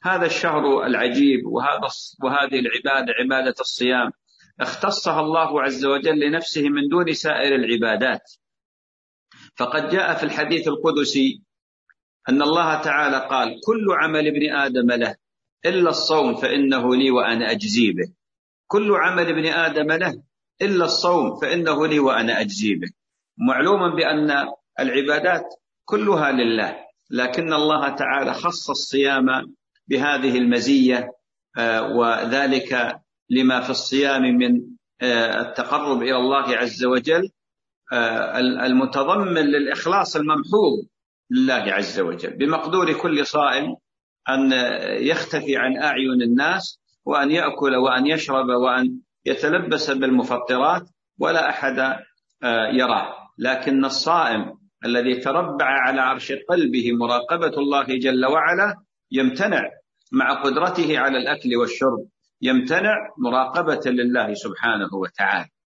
هذا الشهر العجيب وهذه العبادة، عبادة الصيام، اختصها الله عز وجل لنفسه من دون سائر العبادات. فقد جاء في الحديث القدسي أن الله تعالى قال: كل عمل ابن آدم له إلا الصوم فإنه لي وأنا أجزي به. كل عمل ابن آدم له إلا الصوم فإنه لي وأنا أجزي به. معلوم بأن العبادات كلها لله، لكن الله تعالى خص الصيام بهذه المزية، وذلك لما في الصيام من التقرب إلى الله عز وجل، المتضمن للإخلاص الممحوظ لله عز وجل، بمقدور كل صائم أن يختفي عن أعين الناس، وأن يأكل وأن يشرب وأن يتلبس بالمفطرات ولا أحد يراه. لكن الصائم الذي تربع على عرش قلبه مراقبة الله جل وعلا يمتنع مع قدرته على الأكل والشرب، يمتنع مراقبة لله سبحانه وتعالى.